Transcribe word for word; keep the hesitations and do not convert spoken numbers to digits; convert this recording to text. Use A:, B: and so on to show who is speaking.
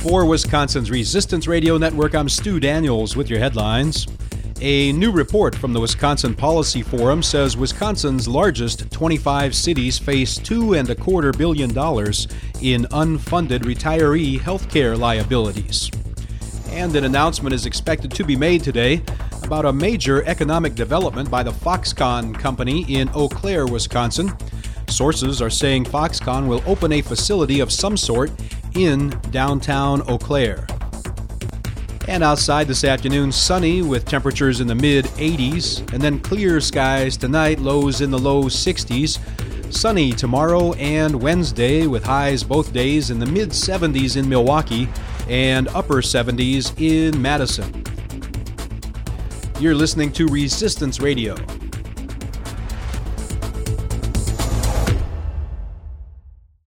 A: For Wisconsin's Resistance Radio Network, I'm Stu Daniels with your headlines. A new report from the Wisconsin Policy Forum says Wisconsin's largest twenty-five cities face two and a quarter billion dollars in unfunded retiree health care liabilities. And an announcement is expected to be made today about a major economic development by the Foxconn company in Eau Claire, Wisconsin. Sources are saying Foxconn will open a facility of some sort in downtown Eau Claire. And outside this afternoon, sunny with temperatures in the mid eighties, and then clear skies tonight, lows in the low sixties. Sunny tomorrow and Wednesday with highs both days in the mid seventies in Milwaukee and upper seventies in Madison. You're listening to Resistance Radio.